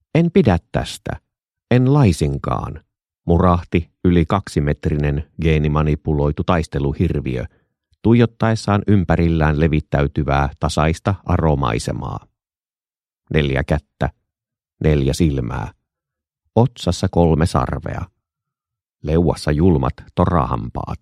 En pidä tästä. En laisinkaan, murahti yli 2-metrinen geenimanipuloitu taisteluhirviö, tuijottaessaan ympärillään levittäytyvää tasaista aromaisemaa. 4 kättä, 4 silmää, otsassa 3 sarvea, leuassa julmat torahampaat,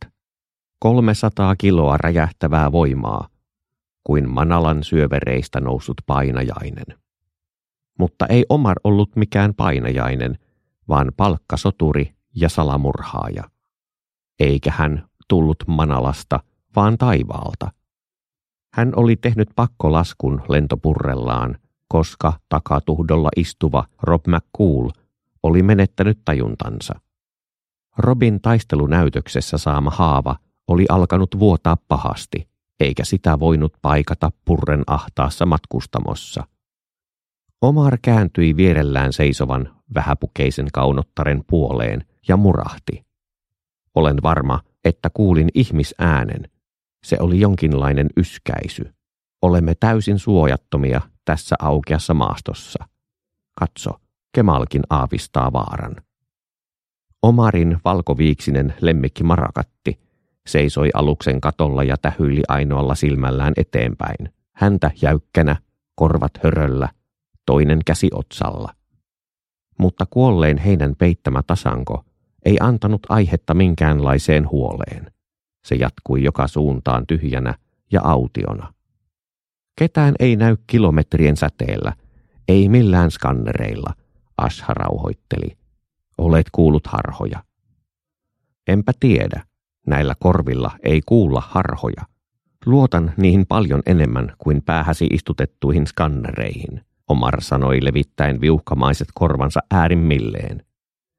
300 kiloa räjähtävää voimaa, kuin Manalan syövereistä noussut painajainen. Mutta ei Omar ollut mikään painajainen, vaan palkkasoturi ja salamurhaaja. Eikä hän tullut Manalasta, vaan taivaalta. Hän oli tehnyt pakkolaskun lentopurrellaan, koska takatuhdolla istuva Rob McCool oli menettänyt tajuntansa. Robin taistelunäytöksessä saama haava oli alkanut vuotaa pahasti, eikä sitä voinut paikata purren ahtaassa matkustamossa. Omar kääntyi vierellään seisovan vähäpukeisen kaunottaren puoleen ja murahti. Olen varma, että kuulin ihmisäänen. Se oli jonkinlainen yskäisy. Olemme täysin suojattomia tässä aukeassa maastossa. Katso, Kemalkin aavistaa vaaran. Omarin valkoviiksinen lemmikki Marakatti seisoi aluksen katolla ja tähyili ainoalla silmällään eteenpäin. Häntä jäykkänä, korvat höröllä, toinen käsi otsalla. Mutta kuolleen heinän peittämä tasanko ei antanut aihetta minkäänlaiseen huoleen. Se jatkui joka suuntaan tyhjänä ja autiona. Ketään ei näy kilometrien säteellä, ei millään skannereilla, Asha rauhoitteli. Olet kuullut harhoja. Enpä tiedä, näillä korvilla ei kuulla harhoja. Luotan niihin paljon enemmän kuin päähäsi istutettuihin skannereihin, Omar sanoi levittäen viuhkamaiset korvansa äärimmilleen.